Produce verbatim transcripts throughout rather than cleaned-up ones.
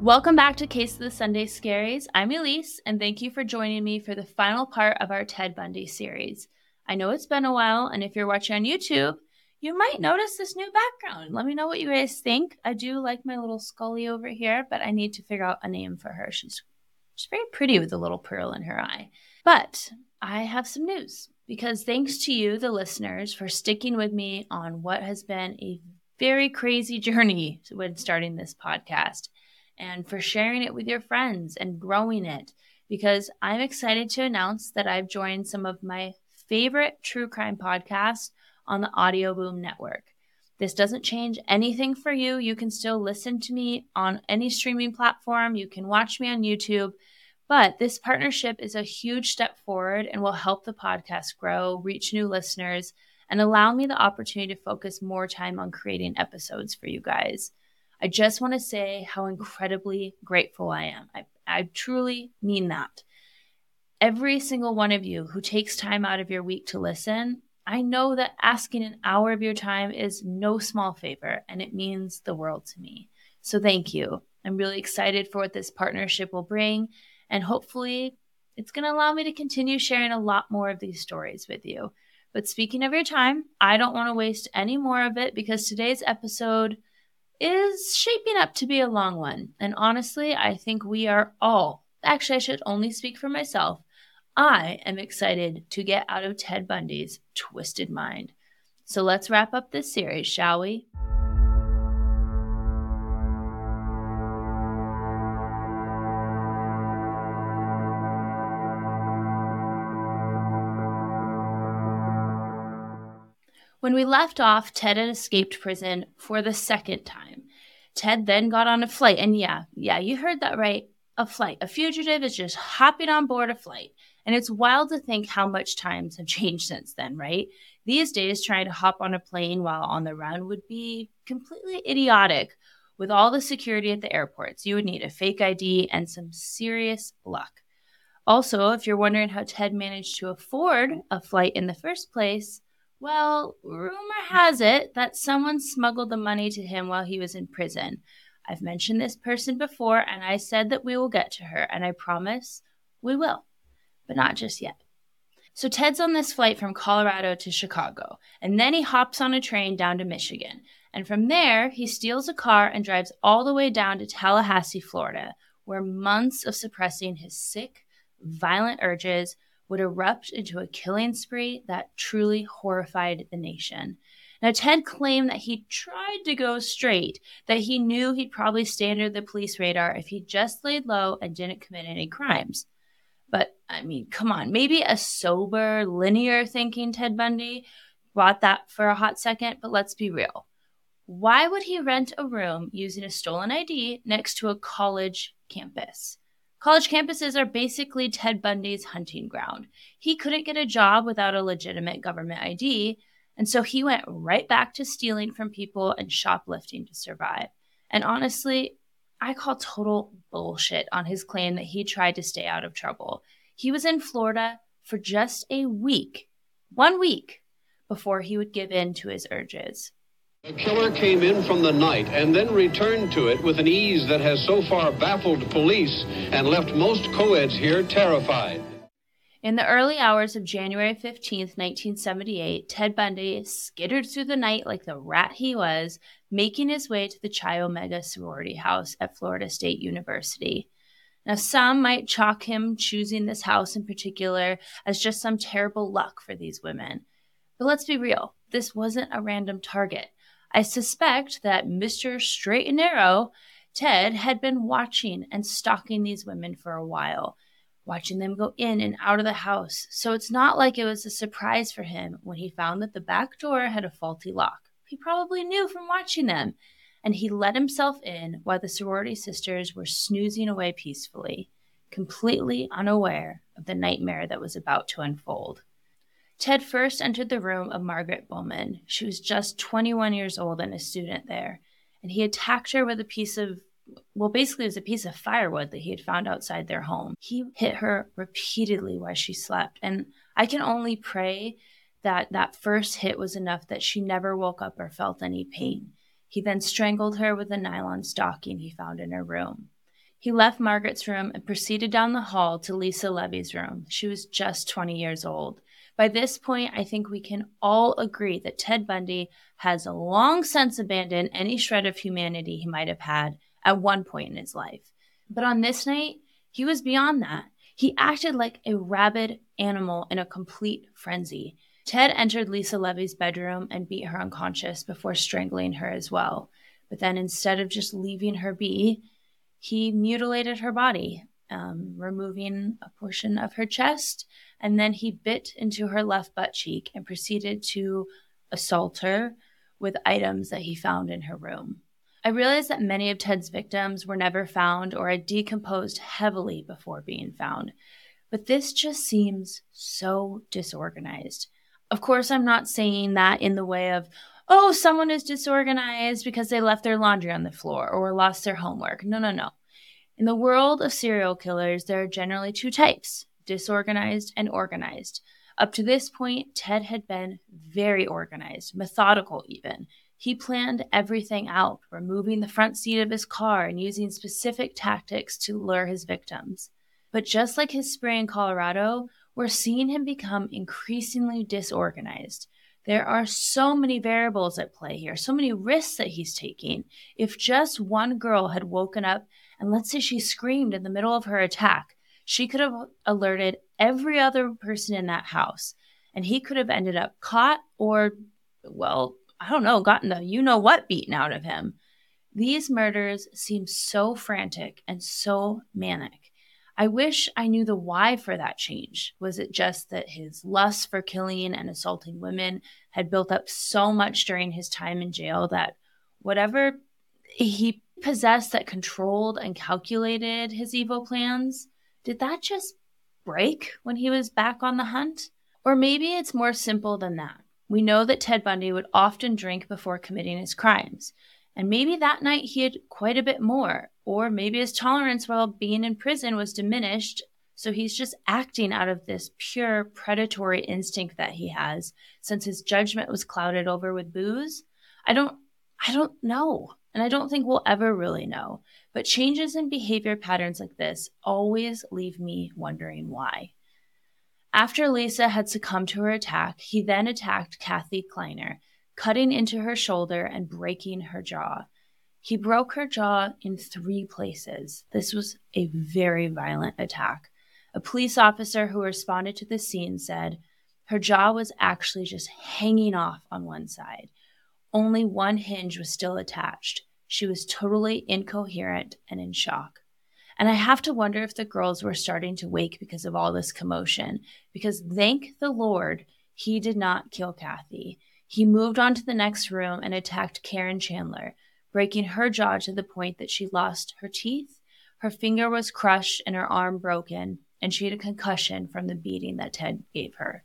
Welcome back to Case of the Sunday Scaries. I'm Elise, and thank you for joining me for the final part of our Ted Bundy series. I know it's been a while, and if you're watching on YouTube, you might notice this new background. Let me know what you guys think. I do like my little Scully over here, but I need to figure out a name for her. She's, she's very pretty with a little pearl in her eye. But I have some news, because thanks to you, the listeners, for sticking with me on what has been a very crazy journey when starting this podcast, and for sharing it with your friends and growing it, because I'm excited to announce that I've joined some of my favorite true crime podcasts on the Audio Boom Network. This doesn't change anything for you. You can still listen to me on any streaming platform. You can watch me on YouTube, but this partnership is a huge step forward and will help the podcast grow, reach new listeners, and allow me the opportunity to focus more time on creating episodes for you guys. I just want to say how incredibly grateful I am. I, I truly mean that. Every single one of you who takes time out of your week to listen, I know that asking an hour of your time is no small favor, and it means the world to me. So thank you. I'm really excited for what this partnership will bring, and hopefully it's going to allow me to continue sharing a lot more of these stories with you. But speaking of your time, I don't want to waste any more of it, because today's episode is shaping up to be a long one. And honestly, I think we are all, actually I should only speak for myself, I am excited to get out of Ted Bundy's twisted mind. So let's wrap up this series, shall we? When we left off, Ted had escaped prison for the second time. Ted then got on a flight, and yeah, yeah, you heard that right, a flight. A fugitive is just hopping on board a flight, and it's wild to think how much times have changed since then, right? These days, trying to hop on a plane while on the run would be completely idiotic. With all the security at the airports, you would need a fake I D and some serious luck. Also, if you're wondering how Ted managed to afford a flight in the first place, well, rumor has it that someone smuggled the money to him while he was in prison. I've mentioned this person before, and I said that we will get to her, and I promise we will, but not just yet. So Ted's on this flight from Colorado to Chicago, and then he hops on a train down to Michigan. And from there, he steals a car and drives all the way down to Tallahassee, Florida, where months of suppressing his sick, violent urges would erupt into a killing spree that truly horrified the nation. Now, Ted claimed that he tried to go straight, that he knew he'd probably stay under the police radar if he just laid low and didn't commit any crimes. But, I mean, come on, maybe a sober, linear thinking Ted Bundy brought that for a hot second, but let's be real. Why would he rent a room using a stolen I D next to a college campus? College campuses are basically Ted Bundy's hunting ground. He couldn't get a job without a legitimate government I D, and so he went right back to stealing from people and shoplifting to survive. And honestly, I call total bullshit on his claim that he tried to stay out of trouble. He was in Florida for just a week, one week, before he would give in to his urges. The killer came in from the night and then returned to it with an ease that has so far baffled police and left most co-eds here terrified. In the early hours of January fifteenth, nineteen seventy-eight, Ted Bundy skittered through the night like the rat he was, making his way to the Chi Omega sorority house at Florida State University. Now, some might chalk him choosing this house in particular as just some terrible luck for these women. But let's be real, this wasn't a random target. I suspect that Mister Straight and Narrow, Ted, had been watching and stalking these women for a while, watching them go in and out of the house. So it's not like it was a surprise for him when he found that the back door had a faulty lock. He probably knew from watching them, and he let himself in while the sorority sisters were snoozing away peacefully, completely unaware of the nightmare that was about to unfold. Ted first entered the room of Margaret Bowman. She was just twenty-one years old and a student there, and he attacked her with a piece of, well, basically it was a piece of firewood that he had found outside their home. He hit her repeatedly while she slept, and I can only pray that that first hit was enough that she never woke up or felt any pain. He then strangled her with a nylon stocking he found in her room. He left Margaret's room and proceeded down the hall to Lisa Levy's room. She was just twenty years old. By this point, I think we can all agree that Ted Bundy has long since abandoned any shred of humanity he might have had at one point in his life. But on this night, he was beyond that. He acted like a rabid animal in a complete frenzy. Ted entered Lisa Levy's bedroom and beat her unconscious before strangling her as well. But then instead of just leaving her be, he mutilated her body, um, removing a portion of her chest, and then he bit into her left butt cheek and proceeded to assault her with items that he found in her room. I realized that many of Ted's victims were never found or had decomposed heavily before being found, but this just seems so disorganized. Of course, I'm not saying that in the way of, oh, someone is disorganized because they left their laundry on the floor or lost their homework. No, no, no. In the world of serial killers, there are generally two types, disorganized and organized. Up to this point, Ted had been very organized, methodical even. He planned everything out, removing the front seat of his car and using specific tactics to lure his victims. But just like his spree in Colorado, we're seeing him become increasingly disorganized. There are so many variables at play here, so many risks that he's taking. If just one girl had woken up and let's say she screamed in the middle of her attack, she could have alerted every other person in that house, and he could have ended up caught or, well, I don't know, gotten the you-know-what beaten out of him. These murders seem so frantic and so manic. I wish I knew the why for that change. Was it just that his lust for killing and assaulting women had built up so much during his time in jail that whatever he possessed that controlled and calculated his evil plans, did that just break when he was back on the hunt? Or maybe it's more simple than that. We know that Ted Bundy would often drink before committing his crimes. And maybe that night he had quite a bit more. Or maybe his tolerance while being in prison was diminished, so he's just acting out of this pure predatory instinct that he has, since his judgment was clouded over with booze. I don't, I don't know, and I don't think we'll ever really know. But changes in behavior patterns like this always leave me wondering why. After Lisa had succumbed to her attack, he then attacked Kathy Kleiner, cutting into her shoulder and breaking her jaw. He broke her jaw in three places. This was a very violent attack. A police officer who responded to the scene said her jaw was actually just hanging off on one side. Only one hinge was still attached. She was totally incoherent and in shock. And I have to wonder if the girls were starting to wake because of all this commotion, because thank the Lord, he did not kill Kathy. He moved on to the next room and attacked Karen Chandler, breaking her jaw to the point that she lost her teeth, her finger was crushed, and her arm broken, and she had a concussion from the beating that Ted gave her.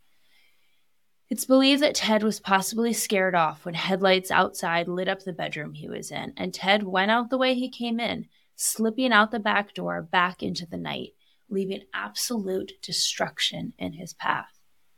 It's believed that Ted was possibly scared off when headlights outside lit up the bedroom he was in, and Ted went out the way he came in, slipping out the back door back into the night, leaving absolute destruction in his path.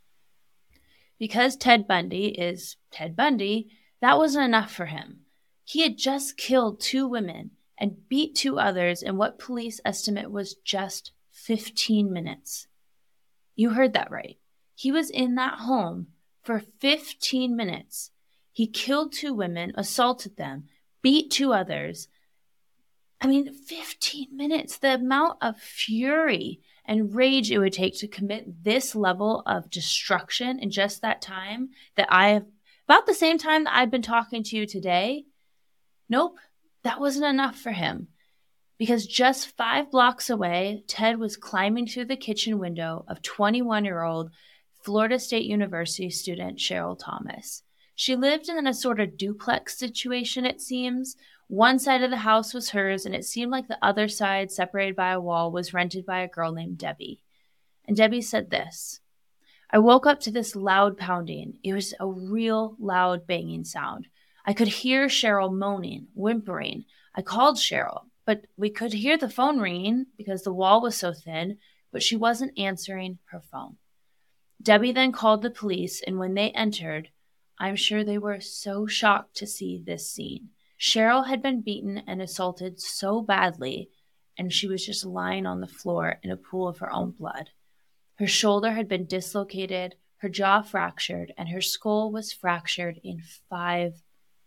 Because Ted Bundy is Ted Bundy, that wasn't enough for him. He had just killed two women and beat two others in what police estimate was just fifteen minutes. You heard that right. He was in that home for fifteen minutes. He killed two women, assaulted them, beat two others. I mean, fifteen minutes, the amount of fury and rage it would take to commit this level of destruction in just that time that I have, about the same time that I've been talking to you today. Nope, that wasn't enough for him. Because just five blocks away, Ted was climbing through the kitchen window of twenty-one-year-old Florida State University student Cheryl Thomas. She lived in a sort of duplex situation, it seems. One side of the house was hers, and it seemed like the other side, separated by a wall, was rented by a girl named Debbie. And Debbie said this: I woke up to this loud pounding. It was a real loud banging sound. I could hear Cheryl moaning, whimpering. I called Cheryl, but we could hear the phone ringing because the wall was so thin, but she wasn't answering her phone. Debbie then called the police, and when they entered, I'm sure they were so shocked to see this scene. Cheryl had been beaten and assaulted so badly and she was just lying on the floor in a pool of her own blood. Her shoulder had been dislocated, her jaw fractured, and her skull was fractured in five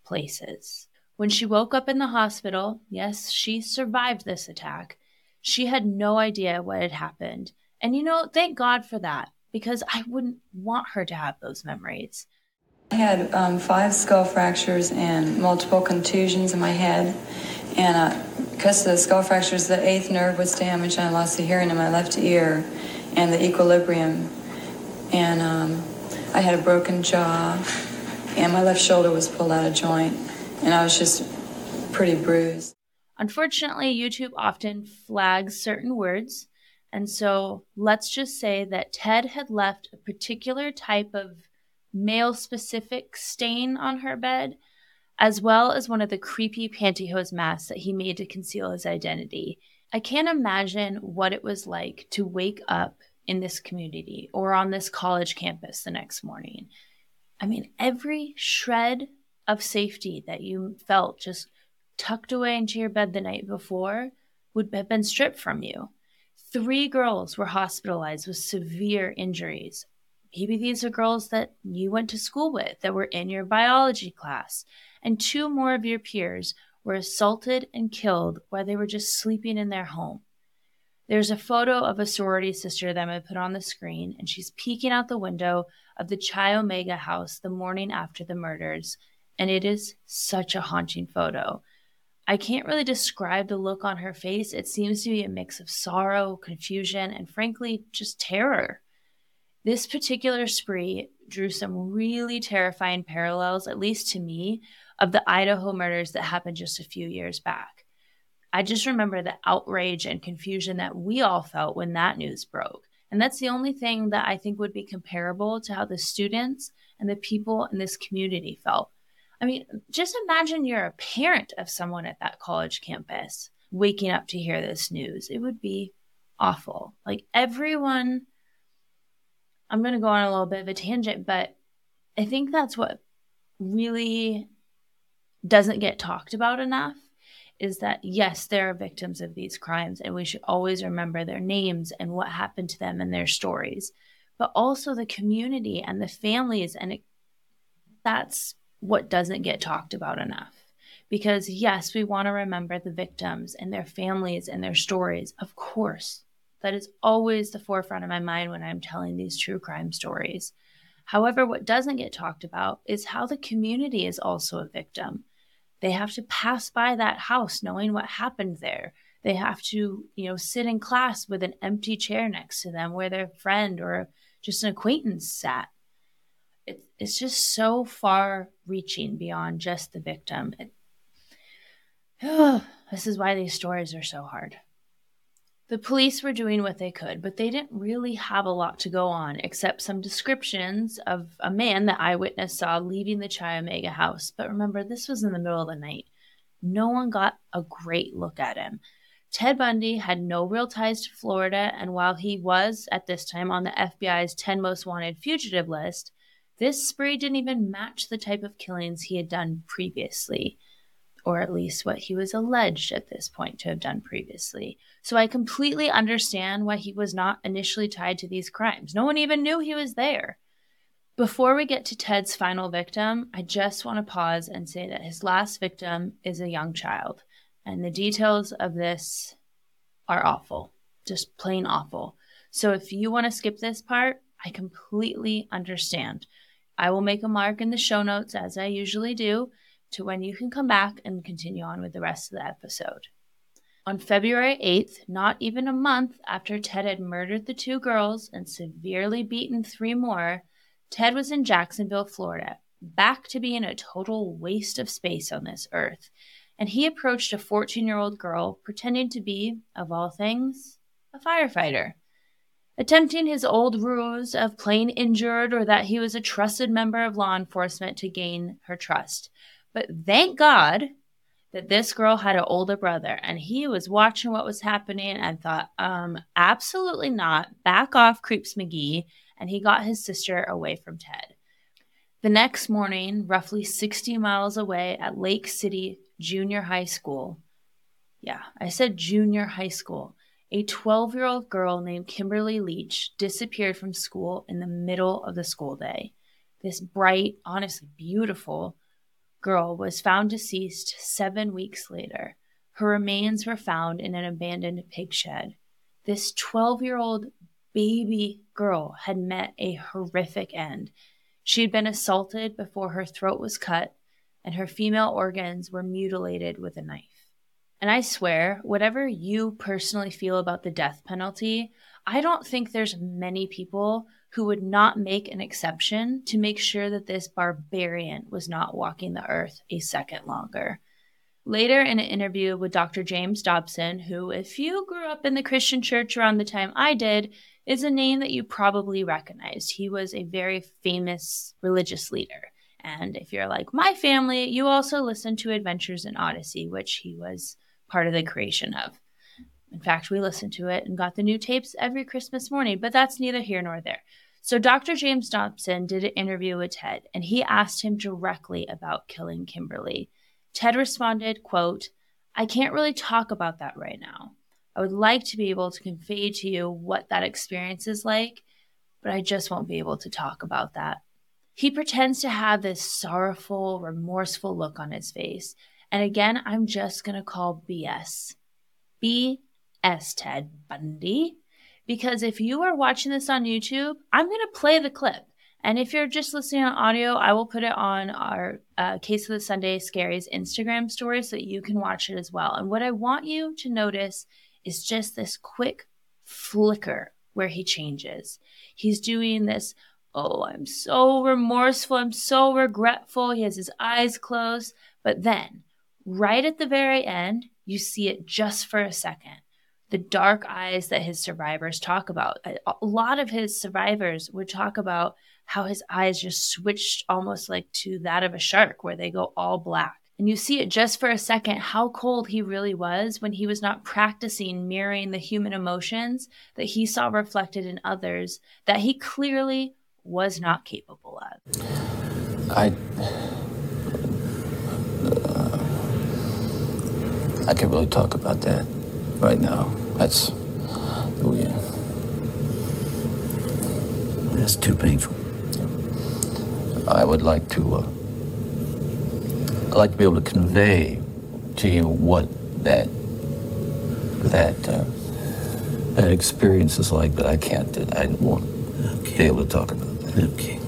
places. When she woke up in the hospital, yes, she survived this attack, she had no idea what had happened. And you know, thank God for that, because I wouldn't want her to have those memories. I had um, five skull fractures and multiple contusions in my head. And uh, because of the skull fractures, the eighth nerve was damaged, and I lost the hearing in my left ear and the equilibrium. And um, I had a broken jaw, and my left shoulder was pulled out of joint, and I was just pretty bruised. Unfortunately, YouTube often flags certain words, and so let's just say that Ted had left a particular type of male-specific stain on her bed, as well as one of the creepy pantyhose masks that he made to conceal his identity. I can't imagine what it was like to wake up in this community or on this college campus the next morning. I mean, every shred of safety that you felt just tucked away into your bed the night before would have been stripped from you. Three girls were hospitalized with severe injuries. Maybe these are girls that you went to school with, that were in your biology class. And two more of your peers were assaulted and killed while they were just sleeping in their home. There's a photo of a sorority sister that I'm going to put on the screen, and she's peeking out the window of the Chi Omega house the morning after the murders, and it is such a haunting photo. I can't really describe the look on her face. It seems to be a mix of sorrow, confusion, and frankly, just terror. This particular spree drew some really terrifying parallels, at least to me, of the Idaho murders that happened just a few years back. I just remember the outrage and confusion that we all felt when that news broke. And that's the only thing that I think would be comparable to how the students and the people in this community felt. I mean, just imagine you're a parent of someone at that college campus waking up to hear this news. It would be awful. Like everyone, I'm going to go on a little bit of a tangent, but I think that's what really doesn't get talked about enough, is that yes, there are victims of these crimes, and we should always remember their names and what happened to them and their stories, but also the community and the families. And it, that's what doesn't get talked about enough. Because yes, we want to remember the victims and their families and their stories. Of course, that is always the forefront of my mind when I'm telling these true crime stories. However, what doesn't get talked about is how the community is also a victim. They have to pass by that house knowing what happened there. They have to, you know, sit in class with an empty chair next to them where their friend or just an acquaintance sat. It, it's just so far reaching beyond just the victim. It, oh, this is why these stories are so hard. The police were doing what they could, but they didn't really have a lot to go on except some descriptions of a man that eyewitness saw leaving the Chi Omega house. But remember, this was in the middle of the night. No one got a great look at him. Ted Bundy had no real ties to Florida, and while he was, at this time, on the F B I's ten most wanted fugitive list, this spree didn't even match the type of killings he had done previously, or at least what he was alleged at this point to have done previously. So I completely understand why he was not initially tied to these crimes. No one even knew he was there. Before we get to Ted's final victim, I just want to pause and say that his last victim is a young child, and the details of this are awful, just plain awful. So if you want to skip this part, I completely understand. I will make a mark in the show notes, as I usually do, to when you can come back and continue on with the rest of the episode. On February eighth, not even a month after Ted had murdered the two girls and severely beaten three more, Ted was in Jacksonville, Florida, back to being a total waste of space on this earth, and he approached a fourteen-year-old girl pretending to be, of all things, a firefighter. Attempting his old ruse of playing injured or that he was a trusted member of law enforcement to gain her trust. But thank God that this girl had an older brother, and he was watching what was happening and thought, um, absolutely not, back off, Creeps McGee, and he got his sister away from Ted. The next morning, roughly sixty miles away at Lake City Junior High School, Yeah, I said junior high school. A twelve-year-old girl named Kimberly Leach disappeared from school in the middle of the school day. This bright, honestly beautiful girl was found deceased seven weeks later. Her remains were found in an abandoned pig shed. This twelve-year-old baby girl had met a horrific end. She had been assaulted before her throat was cut, and her female organs were mutilated with a knife. And I swear, whatever you personally feel about the death penalty, I don't think there's many people who would not make an exception to make sure that this barbarian was not walking the earth a second longer. Later, in an interview with Doctor James Dobson, who, if you grew up in the Christian church around the time I did, is a name that you probably recognized. He was a very famous religious leader. And if you're like my family, you also listened to Adventures in Odyssey, which he was part of the creation of. In fact, we listened to it and got the new tapes every Christmas morning, but that's neither here nor there. So Doctor James Dobson did an interview with Ted, and he asked him directly about killing Kimberly. Ted responded, quote, "I can't really talk about that right now. I would like to be able to convey to you what that experience is like, but I just won't be able to talk about that." He pretends to have this sorrowful, remorseful look on his face. And again, I'm just going to call B S. B S, Ted Bundy. Because if you are watching this on YouTube, I'm going to play the clip. And if you're just listening on audio, I will put it on our uh, Case of the Sunday Scaries Instagram story so that you can watch it as well. And what I want you to notice is just this quick flicker where he changes. He's doing this, oh, I'm so remorseful, I'm so regretful. He has his eyes closed. But then, right at the very end, you see it just for a second. The dark eyes that his survivors talk about. A lot of his survivors would talk about how his eyes just switched almost like to that of a shark, where they go all black. And you see it just for a second how cold he really was when he was not practicing mirroring the human emotions that he saw reflected in others that he clearly was not capable of. I... Uh, I can't really talk about that right now. That's... Oh, yeah. That's too painful. I would like to... Uh, I'd like to be able to convey to you what that... that, uh, that experience is like, but I can't. I won't okay. be able to talk about that. Okay.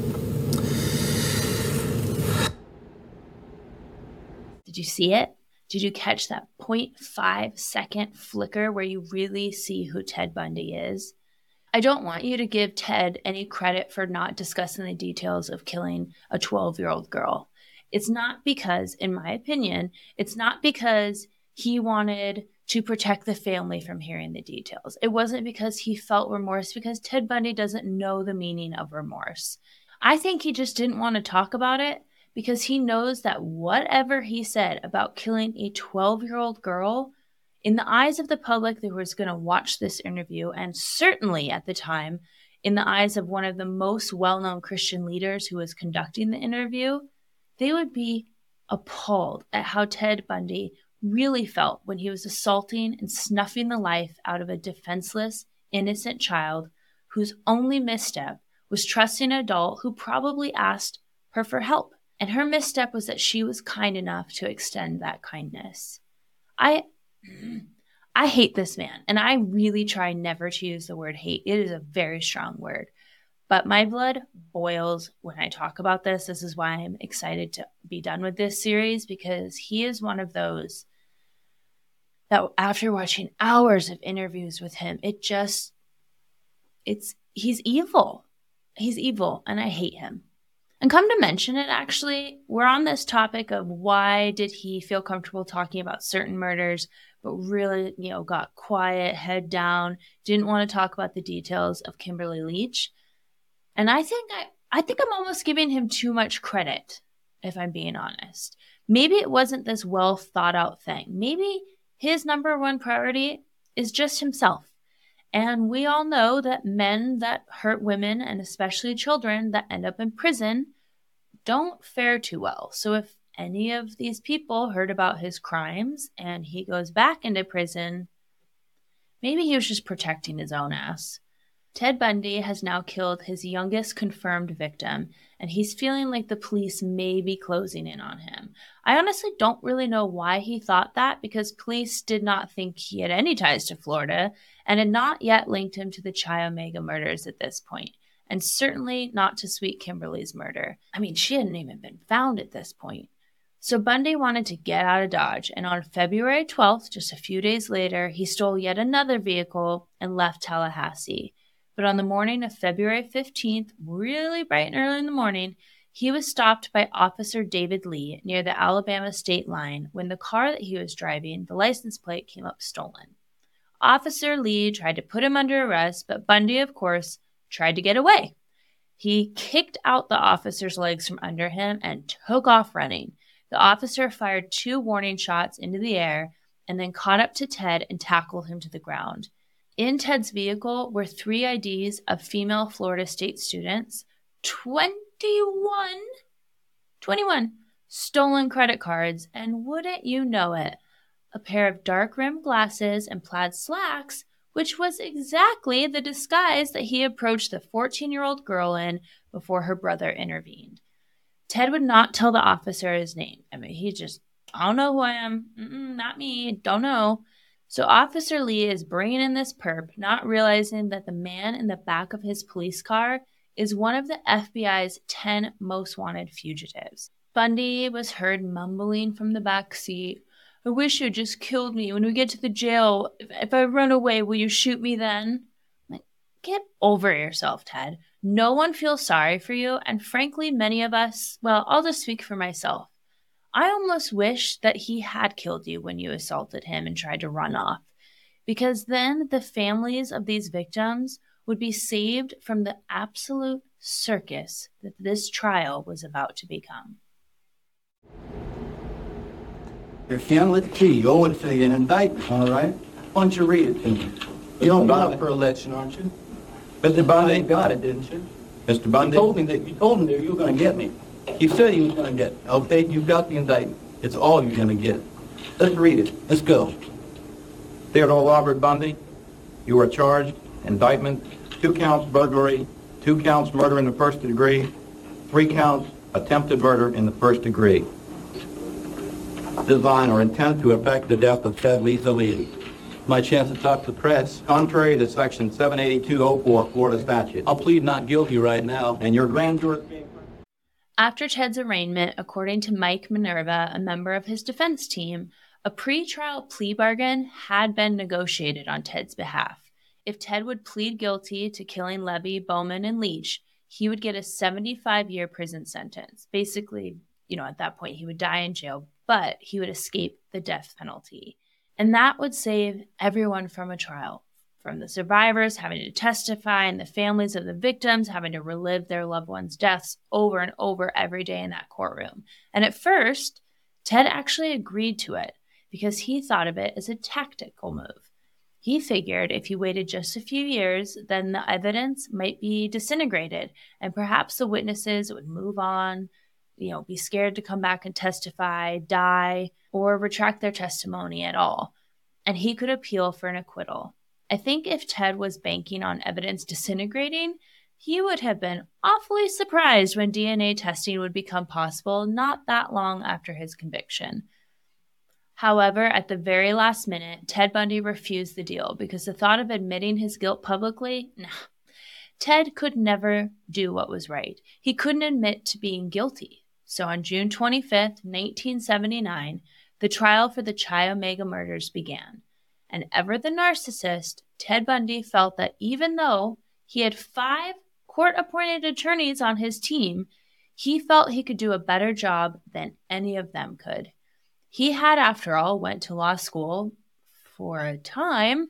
Did you see it? Did you catch that zero point five second flicker where you really see who Ted Bundy is? I don't want you to give Ted any credit for not discussing the details of killing a twelve-year-old girl. It's not because, in my opinion, it's not because he wanted to protect the family from hearing the details. It wasn't because he felt remorse, because Ted Bundy doesn't know the meaning of remorse. I think he just didn't want to talk about it because he knows that whatever he said about killing a twelve-year-old girl, in the eyes of the public that was going to watch this interview, and certainly at the time, in the eyes of one of the most well-known Christian leaders who was conducting the interview, they would be appalled at how Ted Bundy really felt when he was assaulting and snuffing the life out of a defenseless, innocent child whose only misstep was trusting an adult who probably asked her for help. And her misstep was that she was kind enough to extend that kindness. I I hate this man, and I really try never to use the word hate. It is a very strong word. But my blood boils when I talk about this. This is why I'm excited to be done with this series, because he is one of those that after watching hours of interviews with him, it just, it's, he's evil. He's evil, and I hate him. And come to mention it, actually, we're on this topic of why did he feel comfortable talking about certain murders, but really, you know, got quiet, head down, didn't want to talk about the details of Kimberly Leach. And I think I, I think I'm almost giving him too much credit, if I'm being honest. Maybe it wasn't this well thought out thing. Maybe his number one priority is just himself. And we all know that men that hurt women, and especially children that end up in prison, don't fare too well. So if any of these people heard about his crimes and he goes back into prison, maybe he was just protecting his own ass. Ted Bundy has now killed his youngest confirmed victim, and he's feeling like the police may be closing in on him. I honestly don't really know why he thought that, because police did not think he had any ties to Florida and had not yet linked him to the Chi Omega murders at this point, and certainly not to Sweet Kimberly's murder. I mean, she hadn't even been found at this point. So Bundy wanted to get out of Dodge, and on February twelfth, just a few days later, he stole yet another vehicle and left Tallahassee. But on the morning of February fifteenth, really bright and early in the morning, he was stopped by Officer David Lee near the Alabama state line when the car that he was driving, the license plate, came up stolen. Officer Lee tried to put him under arrest, but Bundy, of course, tried to get away. He kicked out the officer's legs from under him and took off running. The officer fired two warning shots into the air and then caught up to Ted and tackled him to the ground. In Ted's vehicle were three I Ds of female Florida State students, twenty-one, twenty-one stolen credit cards, and wouldn't you know it, a pair of dark-rimmed glasses and plaid slacks, which was exactly the disguise that he approached the fourteen-year-old girl in before her brother intervened. Ted would not tell the officer his name. I mean, he just, I don't know who I am. Mm-mm, not me. Don't know. So Officer Lee is bringing in this perp, not realizing that the man in the back of his police car is one of the F B I's ten most wanted fugitives. Bundy was heard mumbling from the back seat, "I wish you had just killed me when we get to the jail. If, if I run away, will you shoot me then?" Like, get over yourself, Ted. No one feels sorry for you, and frankly, many of us, well, I'll just speak for myself. I almost wish that he had killed you when you assaulted him and tried to run off, because then the families of these victims would be saved from the absolute circus that this trial was about to become. Your Hamlet Key, you owe it to an indictment, all right? Why don't you read it to me? You don't got it for election, aren't you? Mister Bundy got it, didn't you? Mister Bundy? You told me that you told him that you were going to get me. You said he was going to get it. Okay, you got the indictment. It's all you're going to get. Let's read it. Let's go. Theodore Robert Bundy, you are charged, indictment, two counts burglary, two counts murder in the first degree, three counts attempted murder in the first degree. Design or intent to effect the death of Ted Lisa Lee. My chance to talk to the press. Contrary to section seven eighty-two oh four Florida statute. I'll plead not guilty right now, and your grand jury... After Ted's arraignment, according to Mike Minerva, a member of his defense team, a pre-trial plea bargain had been negotiated on Ted's behalf. If Ted would plead guilty to killing Levy, Bowman, and Leach, he would get a seventy-five year prison sentence. Basically, you know, at that point, he would die in jail, but he would escape the death penalty. And that would save everyone from a trial, from the survivors having to testify and the families of the victims having to relive their loved ones' deaths over and over every day in that courtroom. And at first, Ted actually agreed to it because he thought of it as a tactical move. He figured if he waited just a few years, then the evidence might be disintegrated and perhaps the witnesses would move on, you know, be scared to come back and testify, die, or retract their testimony at all. And he could appeal for an acquittal. I think if Ted was banking on evidence disintegrating, he would have been awfully surprised when D N A testing would become possible not that long after his conviction. However, at the very last minute, Ted Bundy refused the deal because the thought of admitting his guilt publicly, nah. Ted could never do what was right. He couldn't admit to being guilty. So on June twenty-fifth, nineteen seventy-nine, the trial for the Chi Omega murders began. And ever the narcissist, Ted Bundy felt that even though he had five court-appointed attorneys on his team, he felt he could do a better job than any of them could. He had, after all, went to law school for a time.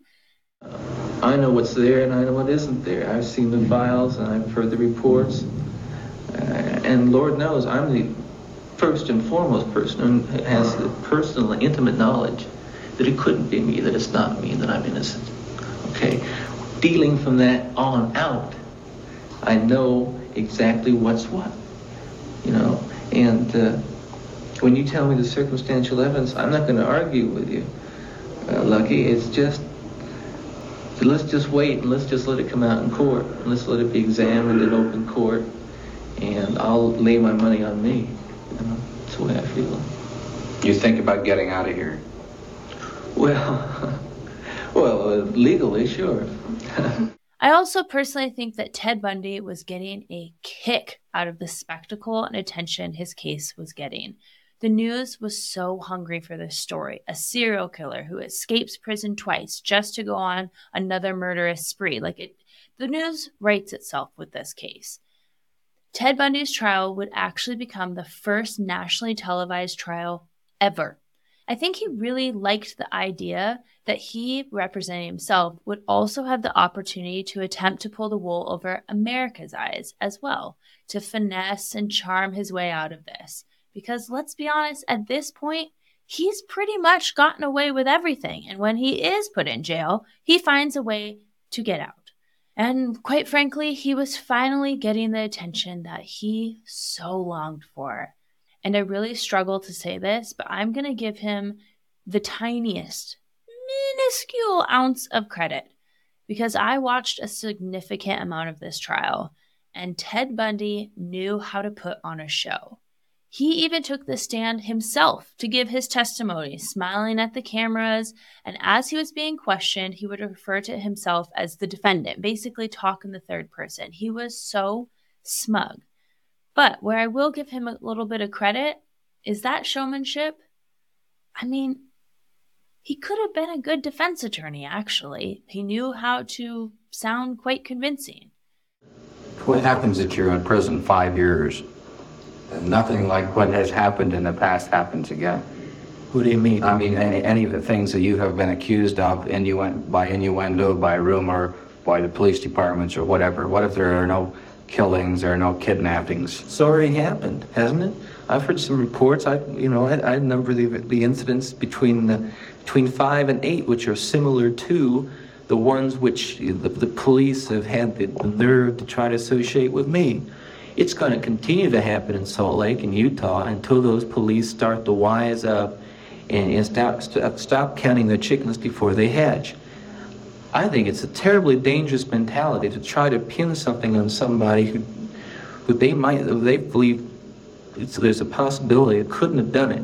I know what's there and I know what isn't there. I've seen the files and I've heard the reports. Uh, and Lord knows I'm the first and foremost person who has the personal and intimate knowledge that it couldn't be me, that it's not me, that I'm innocent. Okay? Dealing from that on out, I know exactly what's what. You know? And uh, when you tell me the circumstantial evidence, I'm not going to argue with you, uh, Lucky. It's just, let's just wait and let's just let it come out in court. Let's let it be examined in open court, and I'll lay my money on me. You know, that's the way I feel. You think about getting out of here? Well, well, uh, legally, sure. I also personally think that Ted Bundy was getting a kick out of the spectacle and attention his case was getting. The news was so hungry for this story. A serial killer who escapes prison twice just to go on another murderous spree. Like it, the news writes itself with this case. Ted Bundy's trial would actually become the first nationally televised trial ever. I think he really liked the idea that he, representing himself, would also have the opportunity to attempt to pull the wool over America's eyes as well, to finesse and charm his way out of this. Because let's be honest, at this point, he's pretty much gotten away with everything. And when he is put in jail, he finds a way to get out. And quite frankly, he was finally getting the attention that he so longed for. And I really struggle to say this, but I'm going to give him the tiniest, minuscule ounce of credit because I watched a significant amount of this trial, and Ted Bundy knew how to put on a show. He even took the stand himself to give his testimony, smiling at the cameras, and as he was being questioned, he would refer to himself as the defendant, basically talk in the third person. He was so smug. But where I will give him a little bit of credit is that showmanship. I mean, he could have been a good defense attorney, actually. He knew how to sound quite convincing. What happens if you're in prison five years and nothing like what has happened in the past happens again? What do you mean? I mean, any, any of the things that you have been accused of innuen- by innuendo, by rumor, by the police departments or whatever. What if there are no killings, there are no kidnappings? It's already happened, hasn't it? I've heard some reports. I, you know, I, I number the the incidents between the, between five and eight, which are similar to the ones which the, the police have had the, the nerve to try to associate with me. It's going to continue to happen in Salt Lake and Utah until those police start to wise up and, and stop, stop stop counting their chickens before they hatch. I think it's a terribly dangerous mentality to try to pin something on somebody who, who they might, who they believe it's, there's a possibility it couldn't have done it.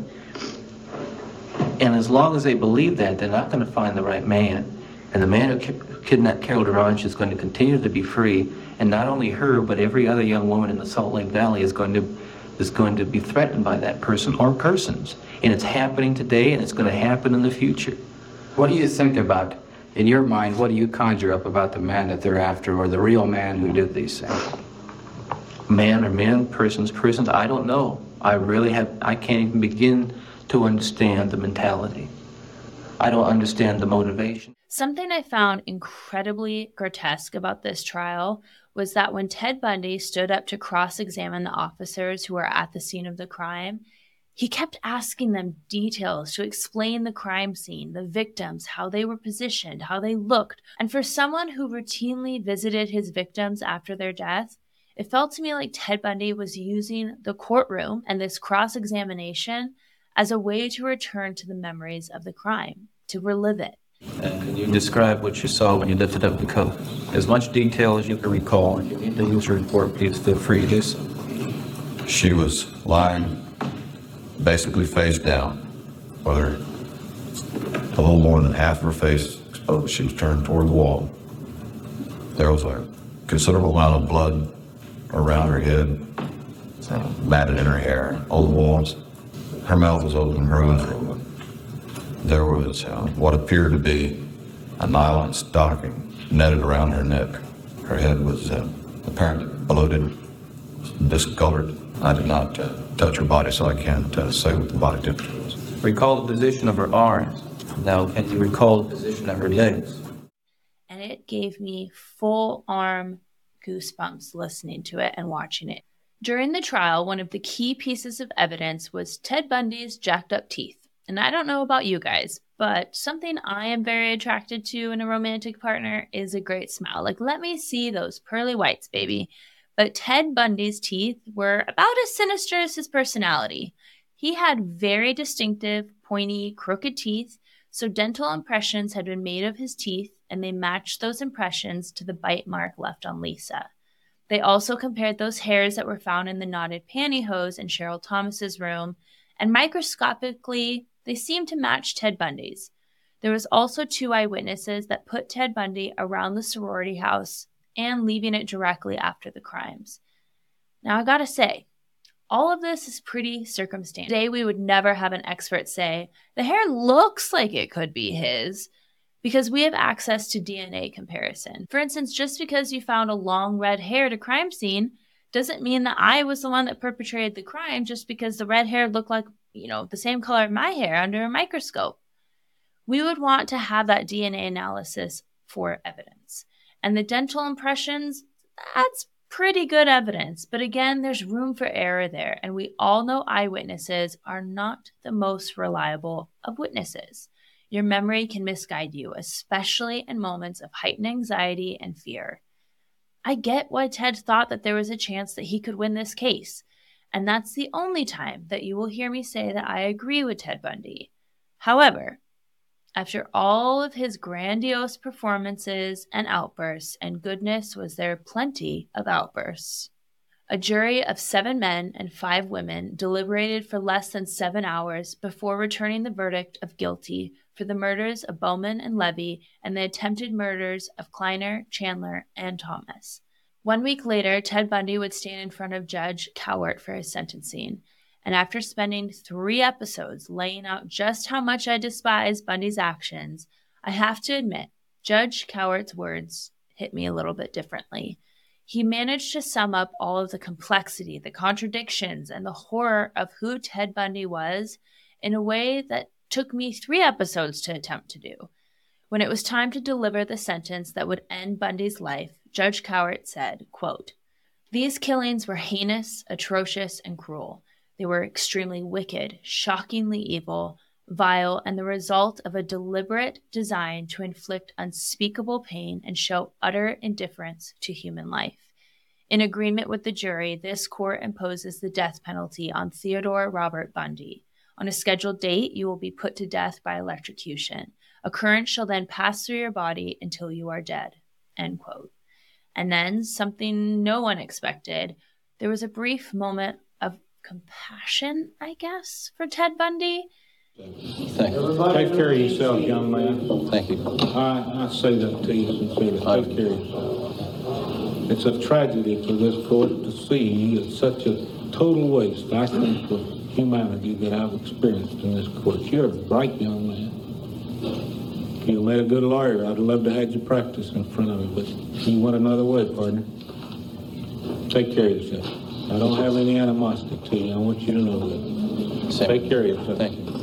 And as long as they believe that, they're not going to find the right man. And the man who ki- kidnapped Carol DaRonch is going to continue to be free. And not only her, but every other young woman in the Salt Lake Valley is going to is going to be threatened by that person or persons. And it's happening today, and it's going to happen in the future. What do you think about, in your mind, what do you conjure up about the man that they're after, or the real man who did these things? Man or men, persons, persons, I don't know. I really have, I can't even begin to understand the mentality. I don't understand the motivation. Something I found incredibly grotesque about this trial was that when Ted Bundy stood up to cross-examine the officers who were at the scene of the crime, he kept asking them details to explain the crime scene, the victims, how they were positioned, how they looked. And for someone who routinely visited his victims after their death, it felt to me like Ted Bundy was using the courtroom and this cross-examination as a way to return to the memories of the crime, to relive it. And can you describe what you saw when you lifted up the coat? As much detail as you can recall. If you need to use your report, please feel free to do so. She was lying basically face down, with her a little more than half of her face exposed. She was turned toward the wall. There was a considerable amount of blood around her head, matted in her hair, on the walls. Her mouth was open, bruised. There was uh, what appeared to be a nylon stocking netted around her neck. Her head was uh, apparently bloated, discolored. I did not uh, touch her body, so I can't uh, say what the body temperature was. Recall the position of her arms. Now, can you recall the position of her legs? And it gave me full arm goosebumps listening to it and watching it. During the trial, one of the key pieces of evidence was Ted Bundy's jacked up teeth. And I don't know about you guys, but something I am very attracted to in a romantic partner is a great smile. Like, let me see those pearly whites, baby. But Ted Bundy's teeth were about as sinister as his personality. He had very distinctive, pointy, crooked teeth, so dental impressions had been made of his teeth, and they matched those impressions to the bite mark left on Lisa. They also compared those hairs that were found in the knotted pantyhose in Cheryl Thomas's room, and microscopically, they seemed to match Ted Bundy's. There was also two eyewitnesses that put Ted Bundy around the sorority house and leaving it directly after the crimes. Now, I gotta say, all of this is pretty circumstantial. Today, we would never have an expert say, the hair looks like it could be his, because we have access to D N A comparison. For instance, just because you found a long red hair at a crime scene doesn't mean that I was the one that perpetrated the crime just because the red hair looked like, you know, the same color as my hair under a microscope. We would want to have that D N A analysis for evidence. And the dental impressions, that's pretty good evidence. But again, there's room for error there. And we all know eyewitnesses are not the most reliable of witnesses. Your memory can misguide you, especially in moments of heightened anxiety and fear. I get why Ted thought that there was a chance that he could win this case. And that's the only time that you will hear me say that I agree with Ted Bundy. However, after all of his grandiose performances and outbursts, and goodness was there plenty of outbursts, a jury of seven men and five women deliberated for less than seven hours before returning the verdict of guilty for the murders of Bowman and Levy and the attempted murders of Kleiner, Chandler, and Thomas. One week later, Ted Bundy would stand in front of Judge Cowart for his sentencing. And after spending three episodes laying out just how much I despise Bundy's actions, I have to admit, Judge Cowart's words hit me a little bit differently. He managed to sum up all of the complexity, the contradictions, and the horror of who Ted Bundy was in a way that took me three episodes to attempt to do. When it was time to deliver the sentence that would end Bundy's life, Judge Cowart said, quote, "These killings were heinous, atrocious, and cruel. They were extremely wicked, shockingly evil, vile, and the result of a deliberate design to inflict unspeakable pain and show utter indifference to human life. In agreement with the jury, this court imposes the death penalty on Theodore Robert Bundy. On a scheduled date, you will be put to death by electrocution. A current shall then pass through your body until you are dead." End quote. And then, something no one expected, there was a brief moment of compassion, I guess, for Ted Bundy. Thank you. Take care of yourself, young man. Thank you. I, I say that to you sincerely. Take care of yourself. It's a tragedy for this court to see you at such a total waste, I think, of humanity that I've experienced in this court. You're a bright young man. If you made a good lawyer, I'd love to have you practice in front of me, but you went another way, partner. Take care of yourself. I don't have any animosity to you. I want you to know that. Same. Take care of yourself. Thank you.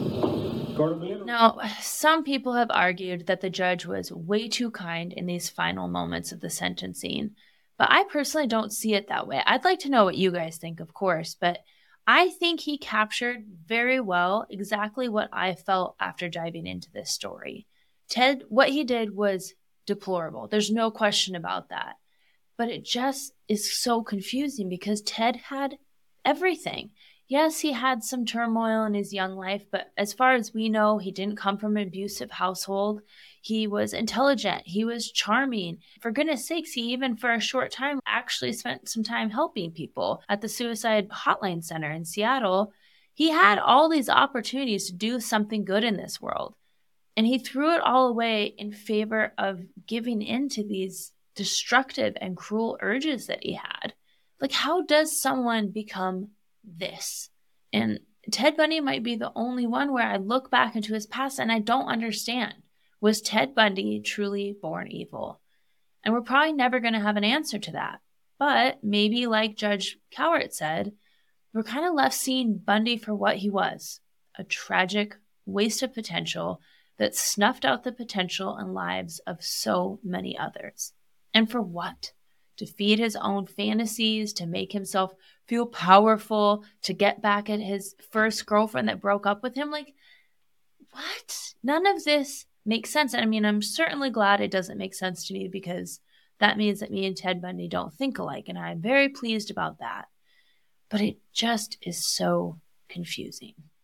Now, some people have argued that the judge was way too kind in these final moments of the sentencing, but I personally don't see it that way. I'd like to know what you guys think, of course, but I think he captured very well exactly what I felt after diving into this story. Ted, what he did was deplorable. There's no question about that. But it just is so confusing because Ted had everything. Yes, he had some turmoil in his young life, but as far as we know, he didn't come from an abusive household. He was intelligent. He was charming. For goodness sakes, he even for a short time actually spent some time helping people at the Suicide Hotline Center in Seattle. He had all these opportunities to do something good in this world. And he threw it all away in favor of giving in to these destructive and cruel urges that he had. Like, how does someone become this? And Ted Bundy might be the only one where I look back into his past and I don't understand. Was Ted Bundy truly born evil? And we're probably never going to have an answer to that. But maybe, like Judge Cowart said, we're kind of left seeing Bundy for what he was, a tragic waste of potential that snuffed out the potential and lives of so many others. And for what? To feed his own fantasies, to make himself feel powerful, to get back at his first girlfriend that broke up with him? Like, what? None of this makes sense. I mean, I'm certainly glad it doesn't make sense to me because that means that me and Ted Bundy don't think alike, and I'm very pleased about that. But it just is so confusing.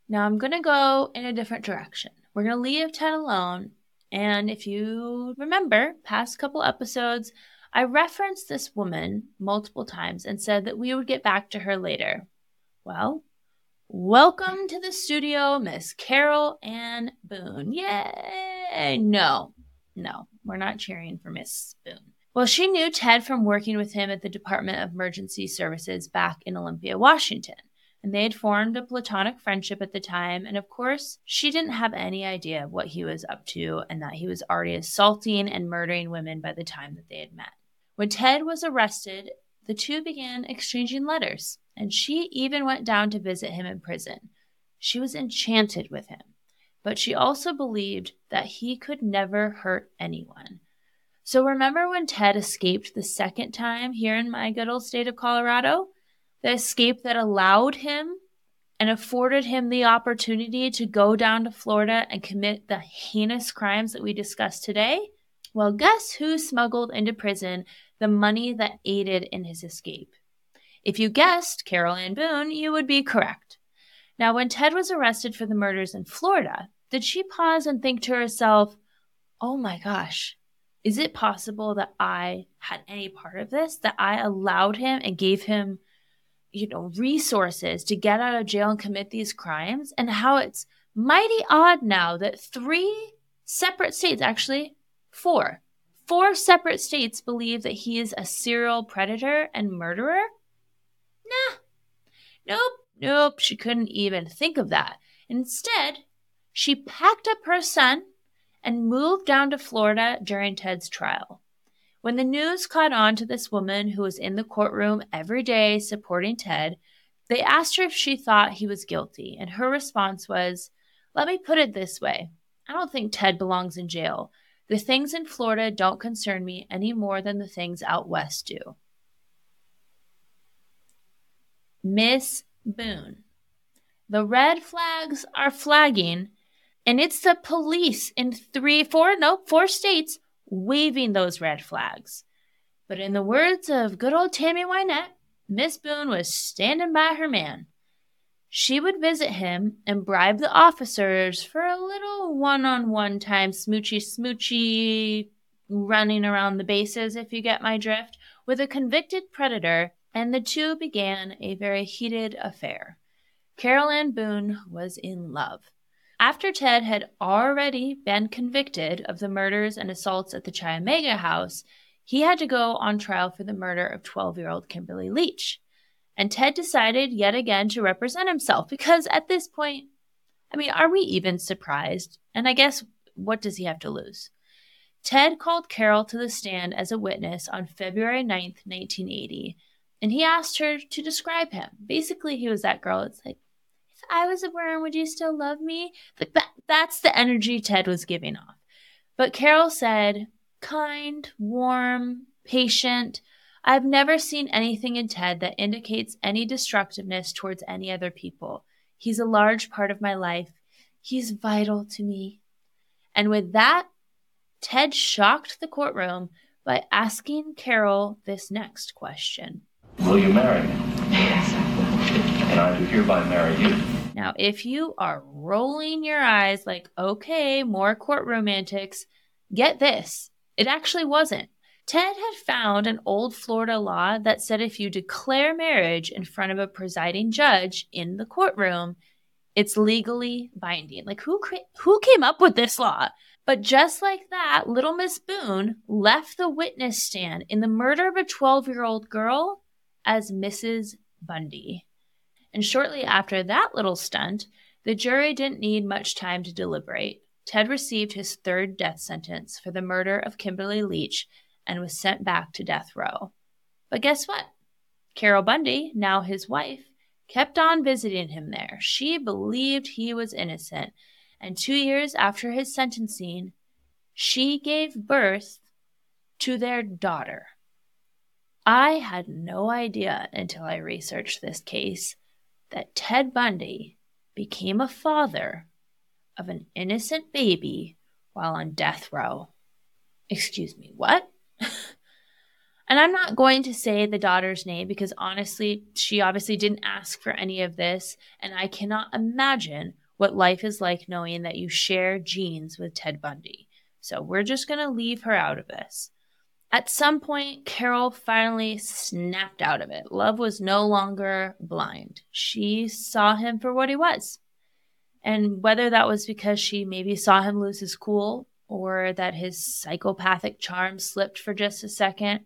Now I'm going to go in a different direction. We're going to leave Ted alone. And if you remember, past couple episodes, I referenced this woman multiple times and said that we would get back to her later. Well, welcome to the studio, Miss Carol Ann Boone. Yay! No, no, we're not cheering for Miss Boone. Well, she knew Ted from working with him at the Department of Emergency Services back in Olympia, Washington. And they had formed a platonic friendship at the time. And of course, she didn't have any idea what he was up to and that he was already assaulting and murdering women by the time that they had met. When Ted was arrested, the two began exchanging letters, and she even went down to visit him in prison. She was enchanted with him, but she also believed that he could never hurt anyone. So remember when Ted escaped the second time here in my good old state of Colorado? The escape that allowed him and afforded him the opportunity to go down to Florida and commit the heinous crimes that we discussed today? Well, guess who smuggled into prison the money that aided in his escape? If you guessed Carol Ann Boone, you would be correct. Now, when Ted was arrested for the murders in Florida, did she pause and think to herself, oh my gosh, is it possible that I had any part of this? That I allowed him and gave him, you know, resources to get out of jail and commit these crimes? And how it's mighty odd now that three separate states, actually four, four separate states believe that he is a serial predator and murderer? Nah. Nope. Nope. She couldn't even think of that. Instead, she packed up her son and moved down to Florida during Ted's trial. When the news caught on to this woman who was in the courtroom every day supporting Ted, they asked her if she thought he was guilty, and her response was, let me put it this way. I don't think Ted belongs in jail. The things in Florida don't concern me any more than the things out west do. Miss Boone. The red flags are flagging, and it's the police in three, four, no, four states waving those red flags. But in the words of good old Tammy Wynette, Miss Boone was standing by her man. She would visit him and bribe the officers for a little one-on-one time smoochy-smoochy running around the bases, if you get my drift, with a convicted predator, and the two began a very heated affair. Carol Ann Boone was in love. After Ted had already been convicted of the murders and assaults at the Chi-Omega house, he had to go on trial for the murder of twelve-year-old Kimberly Leach. And Ted decided yet again to represent himself because at this point, I mean, are we even surprised? And I guess, what does he have to lose? Ted called Carol to the stand as a witness on February ninth, nineteen eighty, and he asked her to describe him. Basically, he was that girl. It's like, if I was a worm, would you still love me? Like that, that's the energy Ted was giving off. But Carol said, kind, warm, patient. I've never seen anything in Ted that indicates any destructiveness towards any other people. He's a large part of my life. He's vital to me. And with that, Ted shocked the courtroom by asking Carol this next question. Will you marry me? Yes. And I do hereby marry you. Now, if you are rolling your eyes like, okay, more courtroom antics, get this. It actually wasn't. Ted had found an old Florida law that said if you declare marriage in front of a presiding judge in the courtroom, it's legally binding. Like, who cre- who came up with this law? But just like that, little Miss Boone left the witness stand in the murder of a twelve-year-old girl as Missus Bundy. And shortly after that little stunt, the jury didn't need much time to deliberate. Ted received his third death sentence for the murder of Kimberly Leach and was sent back to death row. But guess what? Carol Bundy, now his wife, kept on visiting him there. She believed he was innocent, and two years after his sentencing, she gave birth to their daughter. I had no idea until I researched this case that Ted Bundy became a father of an innocent baby while on death row. Excuse me, what? And I'm not going to say the daughter's name because honestly, she obviously didn't ask for any of this. And I cannot imagine what life is like knowing that you share genes with Ted Bundy. So we're just going to leave her out of this. At some point, Carol finally snapped out of it. Love was no longer blind. She saw him for what he was. And whether that was because she maybe saw him lose his cool, or that his psychopathic charm slipped for just a second,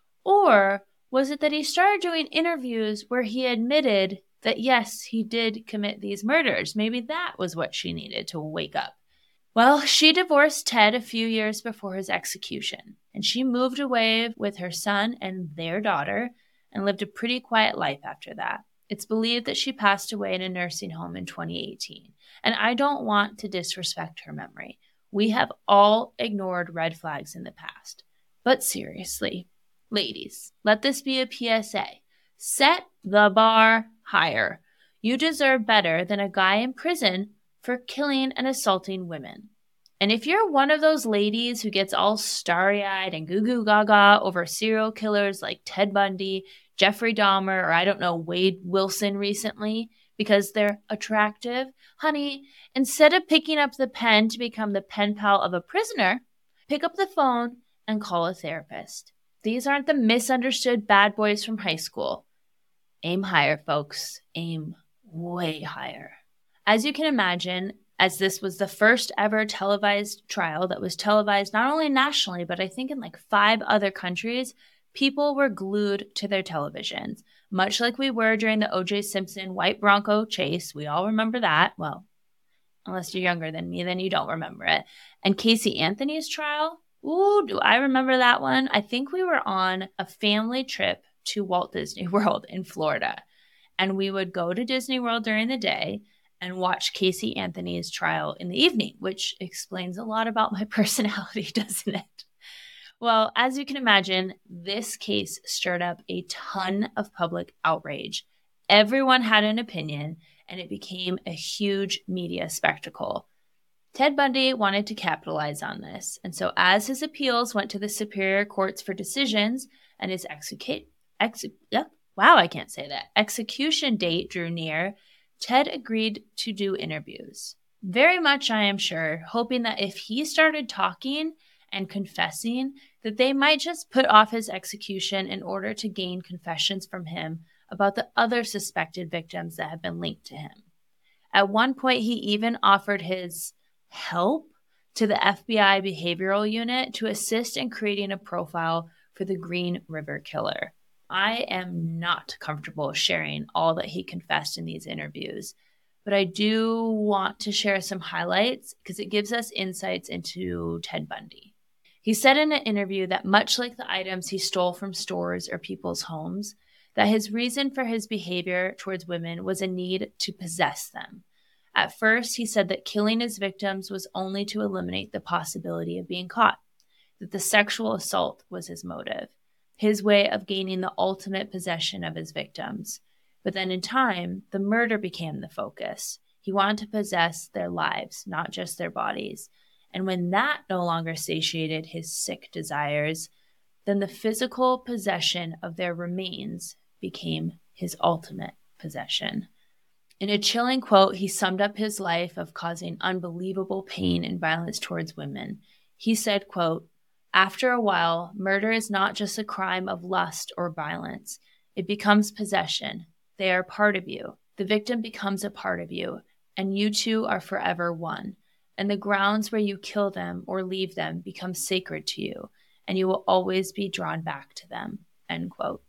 or was it that he started doing interviews where he admitted that, yes, he did commit these murders? Maybe that was what she needed to wake up. Well, she divorced Ted a few years before his execution, and she moved away with her son and their daughter and lived a pretty quiet life after that. It's believed that she passed away in a nursing home in twenty eighteen, and I don't want to disrespect her memory. We have all ignored red flags in the past. But seriously, ladies, let this be a P S A. Set the bar higher. You deserve better than a guy in prison for killing and assaulting women. And if you're one of those ladies who gets all starry-eyed and goo-goo gaga over serial killers like Ted Bundy, Jeffrey Dahmer, or I don't know, Wade Wilson recently, because they're attractive, honey, instead of picking up the pen to become the pen pal of a prisoner, pick up the phone and call a therapist. These aren't the misunderstood bad boys from high school. Aim higher, folks. Aim way higher. As you can imagine, as this was the first ever televised trial that was televised not only nationally, but I think in like five other countries, people were glued to their televisions, much like we were during the O J Simpson white Bronco chase. We all remember that. Well, unless you're younger than me, then you don't remember it. And Casey Anthony's trial, ooh, do I remember that one? I think we were on a family trip to Walt Disney World in Florida, and we would go to Disney World during the day and watch Casey Anthony's trial in the evening, which explains a lot about my personality, doesn't it? Well, as you can imagine, this case stirred up a ton of public outrage. Everyone had an opinion, and it became a huge media spectacle. Ted Bundy wanted to capitalize on this, and so as his appeals went to the superior courts for decisions and his execute, ex, yeah, wow, I can't say that, execution date drew near, Ted agreed to do interviews. Very much, I am sure, hoping that if he started talking and confessing, that they might just put off his execution in order to gain confessions from him about the other suspected victims that have been linked to him. At one point, he even offered his help to the F B I behavioral unit to assist in creating a profile for the Green River Killer. I am not comfortable sharing all that he confessed in these interviews, but I do want to share some highlights because it gives us insights into Ted Bundy. He said in an interview that much like the items he stole from stores or people's homes, that his reason for his behavior towards women was a need to possess them. At first, he said that killing his victims was only to eliminate the possibility of being caught, that the sexual assault was his motive, his way of gaining the ultimate possession of his victims. But then in time, the murder became the focus. He wanted to possess their lives, not just their bodies. And when that no longer satiated his sick desires, then the physical possession of their remains became his ultimate possession. In a chilling quote, he summed up his life of causing unbelievable pain and violence towards women. He said, quote, "After a while, murder is not just a crime of lust or violence. It becomes possession. They are part of you. The victim becomes a part of you, and you two are forever one. And the grounds where you kill them or leave them become sacred to you, and you will always be drawn back to them." End quote.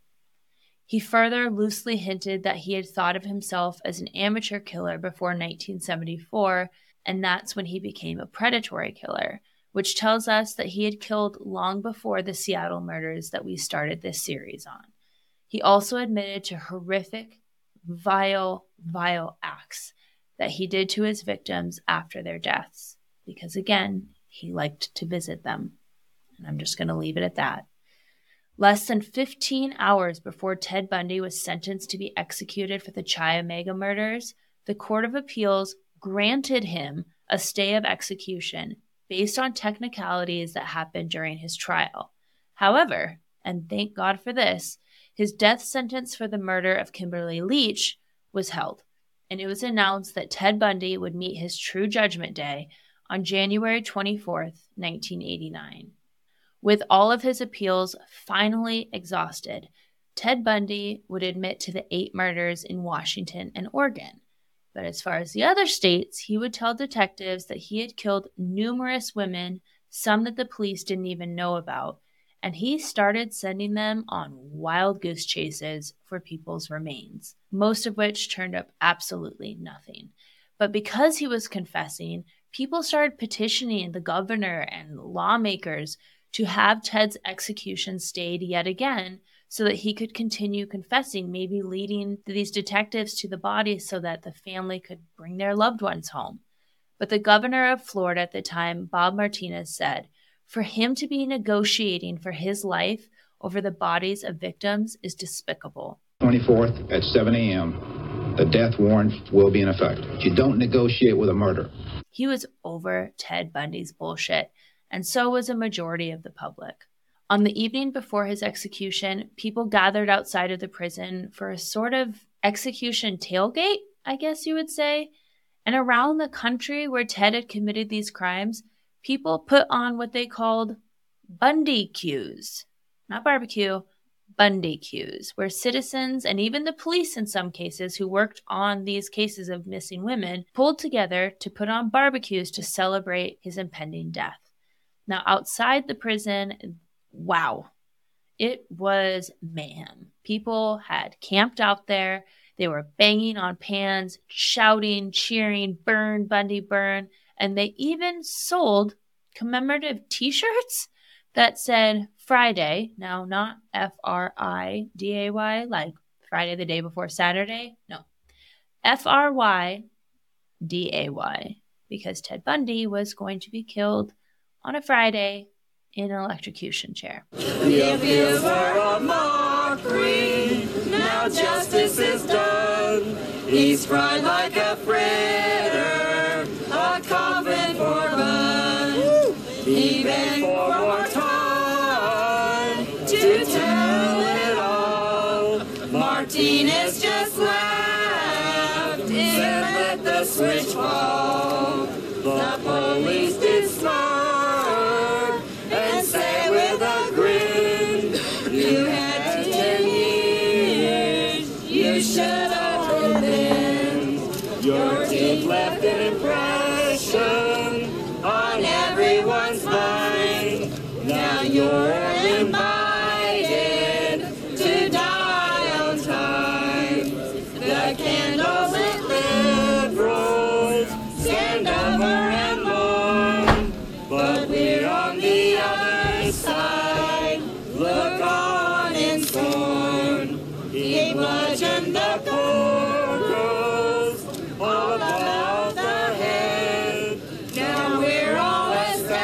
He further loosely hinted that he had thought of himself as an amateur killer before nineteen seventy-four, and that's when he became a predatory killer, which tells us that he had killed long before the Seattle murders that we started this series on. He also admitted to horrific, vile, vile acts that he did to his victims after their deaths, because again, he liked to visit them. And I'm just going to leave it at that. Less than fifteen hours before Ted Bundy was sentenced to be executed for the Chi Omega murders, the Court of Appeals granted him a stay of execution based on technicalities that happened during his trial. However, And thank God for this, his death sentence for the murder of Kimberly Leach was held, and it was announced that Ted Bundy would meet his true judgment day on January twenty-fourth, nineteen eighty-nine. With all of his appeals finally exhausted, Ted Bundy would admit to the eight murders in Washington and Oregon. But as far as the other states, he would tell detectives that he had killed numerous women, some that the police didn't even know about, and he started sending them on wild goose chases for people's remains, most of which turned up absolutely nothing. But because he was confessing, people started petitioning the governor and lawmakers to have Ted's execution stayed yet again so that he could continue confessing, maybe leading these detectives to the bodies so that the family could bring their loved ones home. But the governor of Florida at the time, Bob Martinez, said, for him to be negotiating for his life over the bodies of victims is despicable. twenty-fourth at seven a.m., the death warrant will be in effect. You don't negotiate with a murder. He was over Ted Bundy's bullshit, and so was a majority of the public. On the evening before his execution, people gathered outside of the prison for a sort of execution tailgate, I guess you would say. And around the country where Ted had committed these crimes, people put on what they called Bundy queues. Not barbecue, Bundy queues, where citizens and even the police in some cases who worked on these cases of missing women pulled together to put on barbecues to celebrate his impending death. Now, outside the prison, wow, it was mayhem. People had camped out there. They were banging on pans, shouting, cheering, burn, Bundy, burn. And they even sold commemorative t-shirts that said Friday, now not F R I D A Y, like Friday the day before Saturday. No, F R Y D A Y, because Ted Bundy was going to be killed on a Friday in an electrocution chair. The appeals were a mockery, now justice is done. He's fried like a fritter, a coffin for fun. He begged for more time to tell it all. Martinez just laughed and let the switch fall. The police did smart and say with a grin, you had ten years, you should have been. Your teeth left an impression on everyone's mind. Now you're invited to die on time. The candlelit liberals stand over and mourn, but we're on the other side. Look on in scorn. He bludgeoned the poor girls all about the head. Now we're all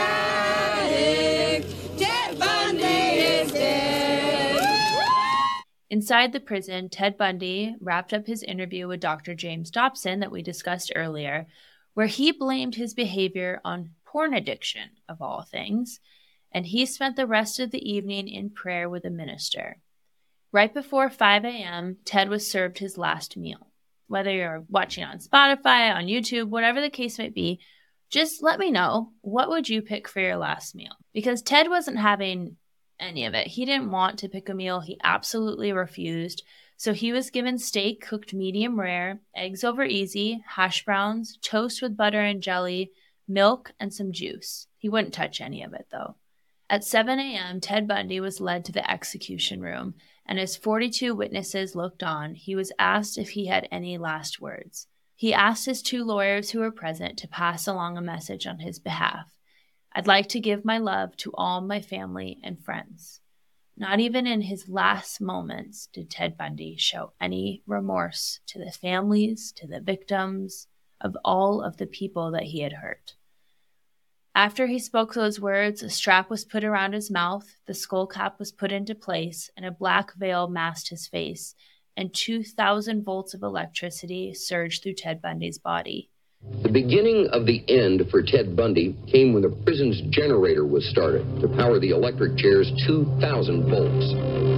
ecstatic. Ted Bundy is dead. Inside the prison, Ted Bundy wrapped up his interview with Doctor James Dobson that we discussed earlier, where he blamed his behavior on porn addiction, of all things, and he spent the rest of the evening in prayer with a minister. Right before five a.m., Ted was served his last meal. Whether you're watching on Spotify, on YouTube, whatever the case might be, just let me know, what would you pick for your last meal? Because Ted wasn't having any of it. He didn't want to pick a meal. He absolutely refused. So he was given steak cooked medium rare, eggs over easy, hash browns, toast with butter and jelly, milk, and some juice. He wouldn't touch any of it, though. At seven a.m., Ted Bundy was led to the execution room, and as forty-two witnesses looked on, he was asked if he had any last words. He asked his two lawyers who were present to pass along a message on his behalf. I'd like to give my love to all my family and friends. Not even in his last moments did Ted Bundy show any remorse to the families, to the victims, of all of the people that he had hurt. After he spoke those words, a strap was put around his mouth, the skull cap was put into place, and a black veil masked his face, and two thousand volts of electricity surged through Ted Bundy's body. The beginning of the end for Ted Bundy came when the prison's generator was started to power the electric chair's two thousand volts.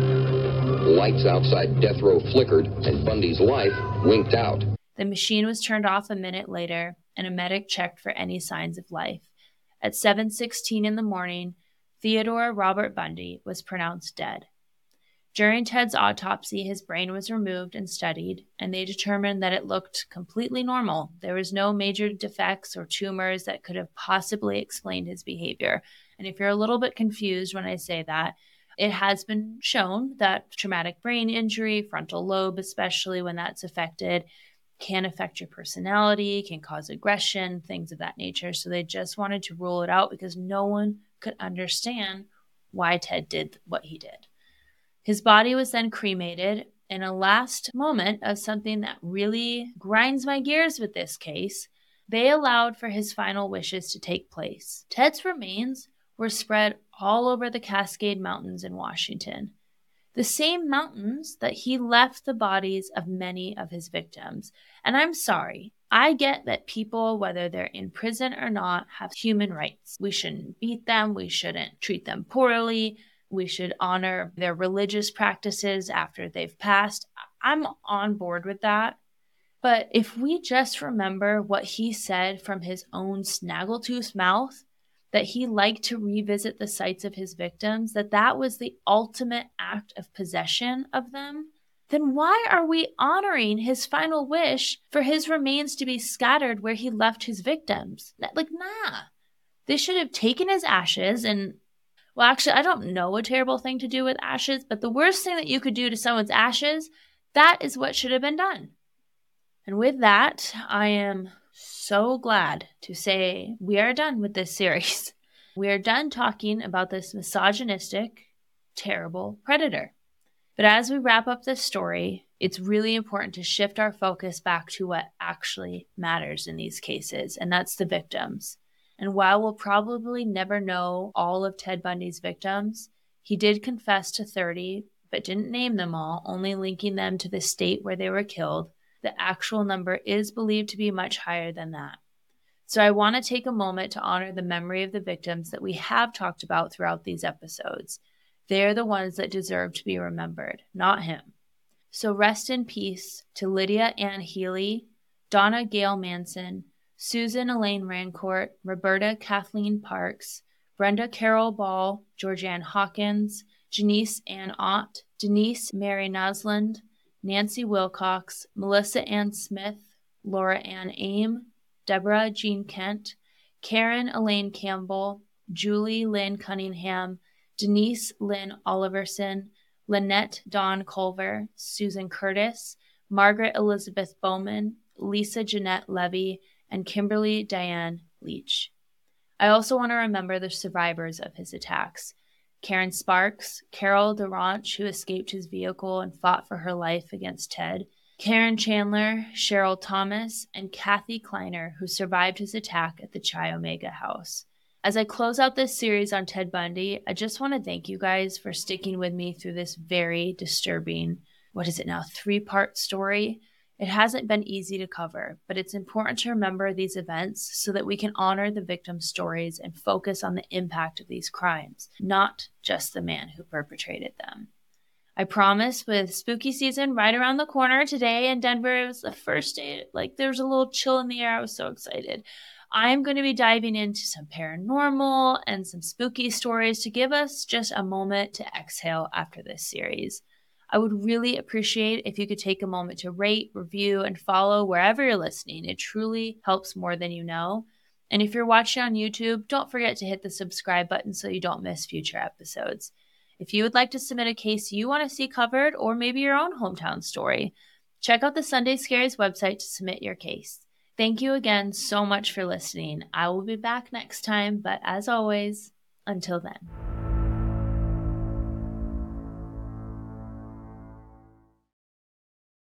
The lights outside death row flickered, and Bundy's life winked out. The machine was turned off a minute later, and a medic checked for any signs of life. At seven sixteen in the morning, Theodore Robert Bundy was pronounced dead. During Ted's autopsy, his brain was removed and studied, and they determined that it looked completely normal. There was no major defects or tumors that could have possibly explained his behavior. And if you're a little bit confused when I say that, it has been shown that traumatic brain injury, frontal lobe especially when that's affected, can affect your personality, can cause aggression, things of that nature. So they just wanted to rule it out because no one could understand why Ted did what he did. His body was then cremated. In a last moment of something that really grinds my gears with this case, they allowed for his final wishes to take place. Ted's remains were spread all over the Cascade Mountains in Washington, the same mountains that he left the bodies of many of his victims. And I'm sorry, I get that people, whether they're in prison or not, have human rights. We shouldn't beat them. We shouldn't treat them poorly. We should honor their religious practices after they've passed. I'm on board with that. But if we just remember what he said from his own snaggletooth mouth, that he liked to revisit the sites of his victims, that that was the ultimate act of possession of them, then why are we honoring his final wish for his remains to be scattered where he left his victims? Like, nah. They should have taken his ashes and Well, actually, I don't know a terrible thing to do with ashes, but the worst thing that you could do to someone's ashes, that is what should have been done. And with that, I am so glad to say we are done with this series. We are done talking about this misogynistic, terrible predator. But as we wrap up this story, it's really important to shift our focus back to what actually matters in these cases, and that's the victims. And while we'll probably never know all of Ted Bundy's victims, he did confess to thirty, but didn't name them all, only linking them to the state where they were killed. The actual number is believed to be much higher than that. So I want to take a moment to honor the memory of the victims that we have talked about throughout these episodes. They're the ones that deserve to be remembered, not him. So rest in peace to Lydia Ann Healy, Donna Gail Manson, Susan Elaine Rancourt, Roberta Kathleen Parks, Brenda Carol Ball, Georgianne Hawkins, Janice Ann Ott, Denise Mary Nasland, Nancy Wilcox, Melissa Ann Smith, Laura Ann Aim, Deborah Jean Kent, Karen Elaine Campbell, Julie Lynn Cunningham, Denise Lynn Oliverson, Lynette Dawn Culver, Susan Curtis, Margaret Elizabeth Bowman, Lisa Jeanette Levy, and Kimberly Diane Leach. I also want to remember the survivors of his attacks. Karen Sparks, Carol Durant, who escaped his vehicle and fought for her life against Ted, Karen Chandler, Cheryl Thomas, and Kathy Kleiner, who survived his attack at the Chi Omega house. As I close out this series on Ted Bundy, I just want to thank you guys for sticking with me through this very disturbing, what is it now, three-part story. It hasn't been easy to cover, but it's important to remember these events so that we can honor the victims' stories and focus on the impact of these crimes, not just the man who perpetrated them. I promise, with spooky season right around the corner today in Denver, it was the first day, like there was a little chill in the air. I was so excited. I'm going to be diving into some paranormal and some spooky stories to give us just a moment to exhale after this series. I would really appreciate if you could take a moment to rate, review, and follow wherever you're listening. It truly helps more than you know. And if you're watching on YouTube, don't forget to hit the subscribe button so you don't miss future episodes. If you would like to submit a case you want to see covered, or maybe your own hometown story, check out the Sunday Scaries website to submit your case. Thank you again so much for listening. I will be back next time, but as always, until then.